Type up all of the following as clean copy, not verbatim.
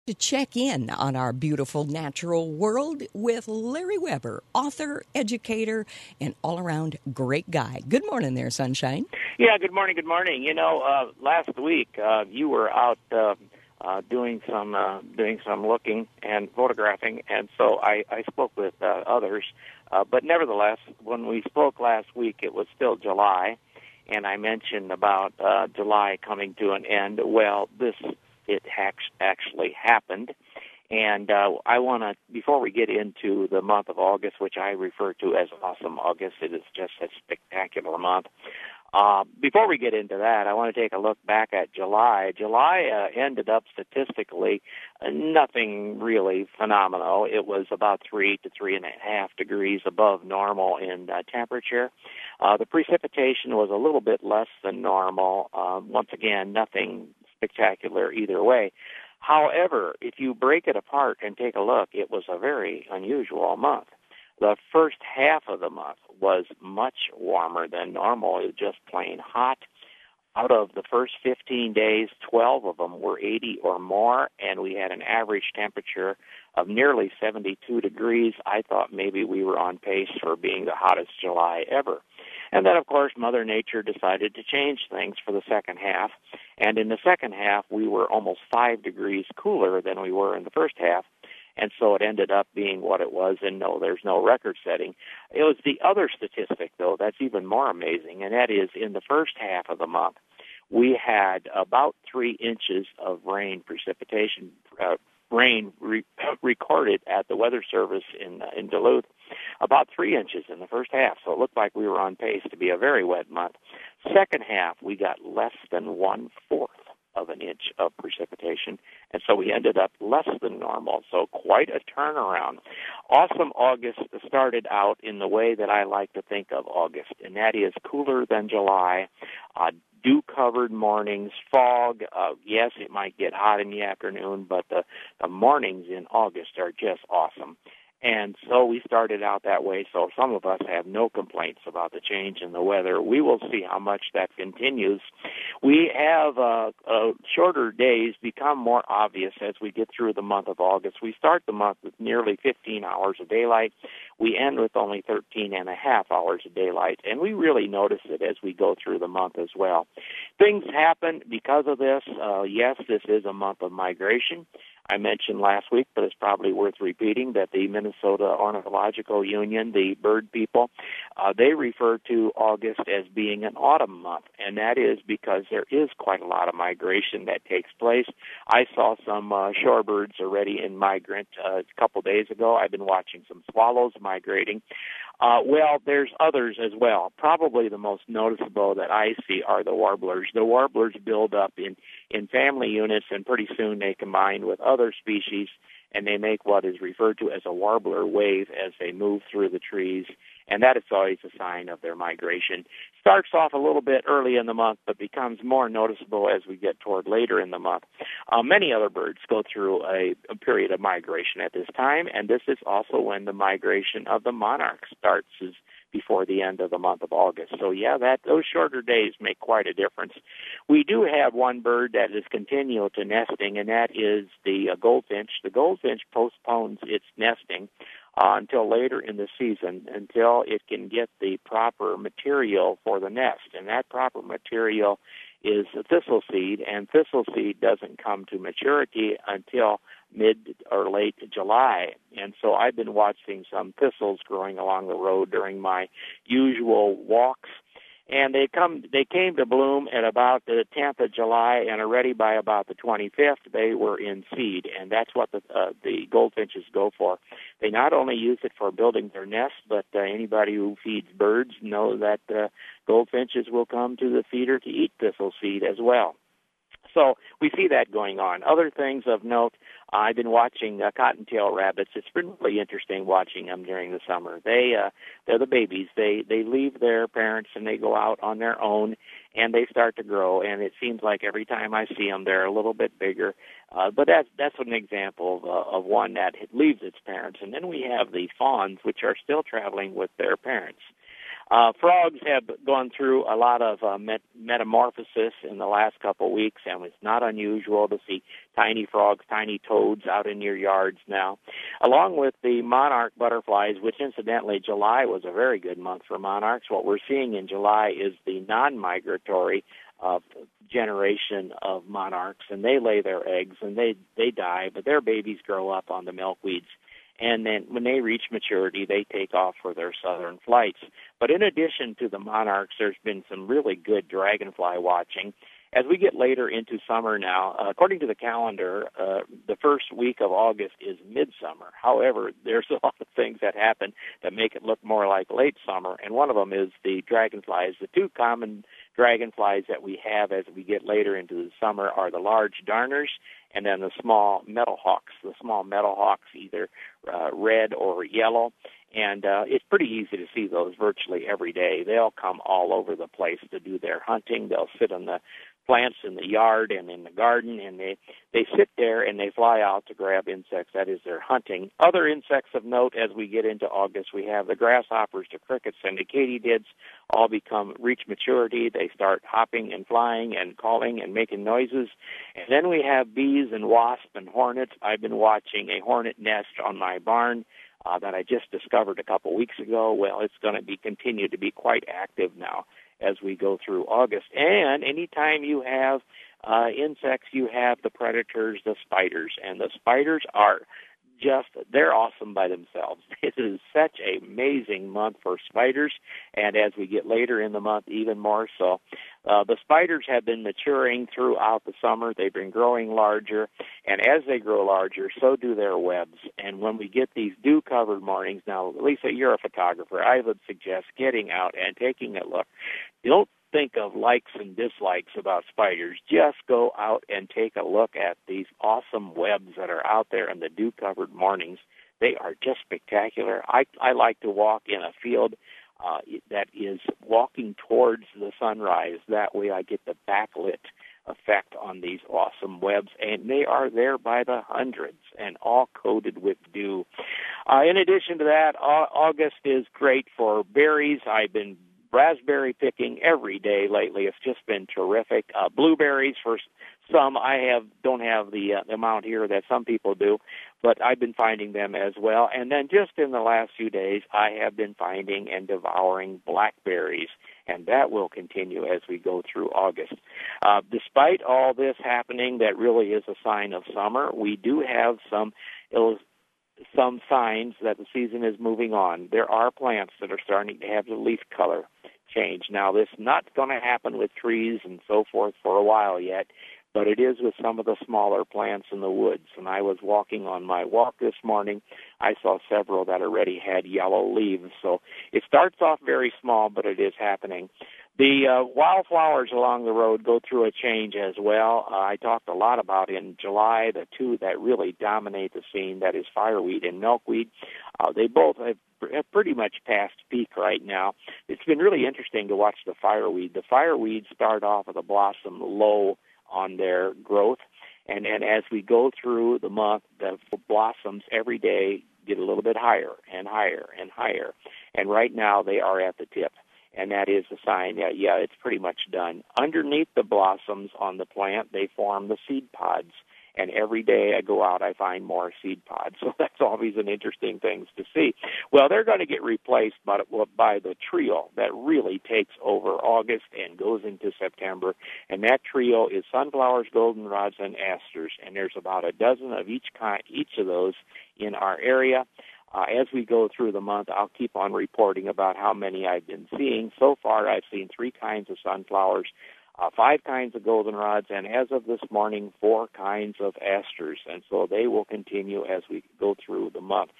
To check in on our beautiful natural world with Larry Weber, author, educator, and all-around great guy. Good morning there, Sunshine. Yeah, good morning, good morning. Last week you were out doing some looking and photographing, and so I spoke with others. But nevertheless, when we spoke last week, it was still July, and I mentioned about July coming to an end. Well, it actually happened. And I want to, before we get into the month of August, which I refer to as Awesome August, it is just a spectacular month. Before we get into that, I want to take a look back at July. July ended up statistically nothing really phenomenal. It was about 3 to 3.5 degrees above normal in temperature. The precipitation was a little bit less than normal. Once again, nothing spectacular either way. However, if you break it apart and take a look, it was a very unusual month. The first half of the month was much warmer than normal. It was just plain hot. Out of the first 15 days, 12 of them were 80 or more, and we had an average temperature of nearly 72 degrees. I thought maybe we were on pace for being the hottest July ever. And then, of course, Mother Nature decided to change things for the second half. And in the second half, we were almost 5 degrees cooler than we were in the first half. And so it ended up being what it was, and no, there's no record setting. It was the other statistic, though, that's even more amazing, and that is in the first half of the month, we had about 3 inches of rain precipitation, recorded at the Weather Service in Duluth, about 3 inches in the first half. So it looked like we were on pace to be a very wet month. Second half, we got less than 1/4 of an inch of precipitation, and so we ended up less than normal, so quite a turnaround. Awesome August started out in the way that I like to think of August, and that is cooler than July, dew-covered mornings, fog. Yes, it might get hot in the afternoon, but the mornings in August are just awesome. And so we started out that way, so some of us have no complaints about the change in the weather. We will see how much that continues. We have shorter days become more obvious as we get through the month of August. We start the month with nearly 15 hours of daylight. We end with only 13.5 hours of daylight, and we really notice it as we go through the month as well. Things happen because of this. Yes, this is a month of migration. I mentioned last week, but it's probably worth repeating, that the Minnesota Ornithological Union, the bird people, they refer to August as being an autumn month, and that is because there is quite a lot of migration that takes place. I saw some shorebirds already in migrant a couple days ago. I've been watching some swallows migrating. Well, there's others as well. Probably the most noticeable that I see are the warblers. The warblers build up in family units, and pretty soon they combine with other species, and they make what is referred to as a warbler wave as they move through the trees, and that is always a sign of their migration. Starts off a little bit early in the month, but becomes more noticeable as we get toward later in the month. Many other birds go through a period of migration at this time, and this is also when the migration of the monarch starts before the end of the month of August. So, yeah, those shorter days make quite a difference. We do have one bird that is continual to nesting, and that is the goldfinch. The goldfinch postpones its nesting until later in the season, until it can get the proper material for the nest. And that proper material is thistle seed, and thistle seed doesn't come to maturity until mid or late July. And so I've been watching some thistles growing along the road during my usual walks, and they came to bloom at about the 10th of July, and already by about the 25th they were in seed, and that's what the goldfinches go for. They not only use it for building their nest, but anybody who feeds birds knows that goldfinches will come to the feeder to eat thistle seed as well. So we see that going on. Other things of note, I've been watching cottontail rabbits. It's been really interesting watching them during the summer. They're the babies. They leave their parents and they go out on their own, and they start to grow. And it seems like every time I see them, they're a little bit bigger. But that's an example of one that leaves its parents. And then we have the fawns, which are still traveling with their parents. Frogs have gone through a lot of metamorphosis in the last couple of weeks, and it's not unusual to see tiny frogs, tiny toads out in your yards now, along with the monarch butterflies, which incidentally July was a very good month for monarchs. What we're seeing in July is the non-migratory generation of monarchs, and they lay their eggs and they die, but their babies grow up on the milkweeds. And then when they reach maturity, they take off for their southern flights. But in addition to the monarchs, there's been some really good dragonfly watching. As we get later into summer now, according to the calendar, the first week of August is midsummer. However, there's a lot of things that happen that make it look more like late summer, and one of them is the dragonflies. The two common dragonflies that we have as we get later into the summer are the large darners and then the small meadowhawks. The small meadowhawks, either red or yellow, and it's pretty easy to see those virtually every day. They'll come all over the place to do their hunting. They'll sit on the plants in the yard and in the garden, and they sit there and they fly out to grab insects. That is their hunting. Other insects of note as we get into August, we have the grasshoppers, the crickets, and the katydids all reach maturity. They start hopping and flying and calling and making noises. And then we have bees and wasps and hornets. I've been watching a hornet nest on my barn that I just discovered a couple weeks ago. Well, it's going to continue to be quite active now as we go through August. And anytime you have insects, you have the predators, the spiders. And the spiders are they're awesome by themselves. It is such an amazing month for spiders, and as we get later in the month, even more so. The spiders have been maturing throughout the summer. They've been growing larger, and as they grow larger, so do their webs. And when we get these dew-covered mornings, now, Lisa, you're a photographer. I would suggest getting out and taking a look. Don't think of likes and dislikes about spiders. Just go out and take a look at these awesome webs that are out there in the dew-covered mornings. They are just spectacular. I like to walk in a field that is walking towards the sunrise. That way I get the backlit effect on these awesome webs, and they are there by the hundreds and all coated with dew. In addition to that, August is great for berries. I've been raspberry picking every day lately. It's just been terrific. Blueberries for some. Don't have the amount here that some people do, but I've been finding them as well. And then just in the last few days, I have been finding and devouring blackberries, and that will continue as we go through August. Despite all this happening that really is a sign of summer, we do have some signs that the season is moving on. There are plants that are starting to have the leaf color change. Now, this is not going to happen with trees and so forth for a while yet, but it is with some of the smaller plants in the woods. And I was walking on my walk this morning. I saw several that already had yellow leaves. So it starts off very small, but it is happening. The wildflowers along the road go through a change as well. I talked a lot about in July the two that really dominate the scene, that is fireweed and milkweed. They both have pretty much past peak right now. It's been really interesting to watch the fireweed. The fireweeds start off with a blossom low on their growth, and then as we go through the month, the blossoms every day get a little bit higher and higher and higher. And right now they are at the tip. And that is a sign that, it's pretty much done. Underneath the blossoms on the plant, they form the seed pods. And every day I go out, I find more seed pods. So that's always an interesting thing to see. Well, they're going to get replaced by the trio that really takes over August and goes into September. And that trio is sunflowers, goldenrods, and asters. And there's about a dozen of each of those in our area. As we go through the month, I'll keep on reporting about how many I've been seeing. So far, I've seen 3 kinds of sunflowers, 5 kinds of goldenrods, and as of this morning, 4 kinds of asters. And so they will continue as we go through the month.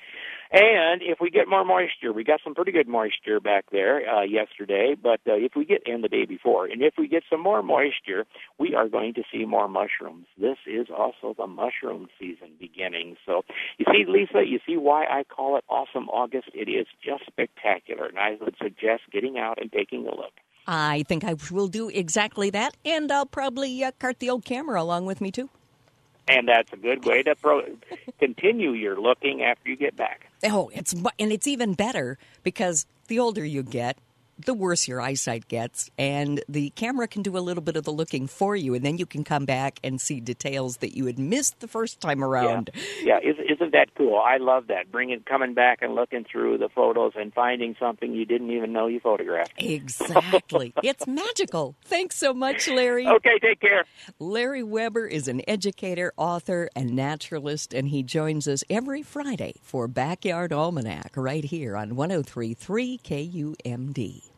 And if we get more moisture, we got some pretty good moisture back there yesterday, but if we get, and the day before, and if we get some more moisture, we are going to see more mushrooms. This is also the mushroom season beginning. So you see, Lisa, you see why I call it Awesome August? It is just spectacular, and I would suggest getting out and taking a look. I think I will do exactly that, and I'll probably cart the old camera along with me, too. And that's a good way to continue your looking after you get back. Oh, it's even better because the older you get, the worse your eyesight gets, and the camera can do a little bit of the looking for you, and then you can come back and see details that you had missed the first time around. Yeah. Isn't that cool? I love that. Coming back and looking through the photos and finding something you didn't even know you photographed. Exactly. It's magical. Thanks so much, Larry. Okay, take care. Larry Weber is an educator, author, and naturalist, and he joins us every Friday for Backyard Almanac right here on 103.3 KUMD.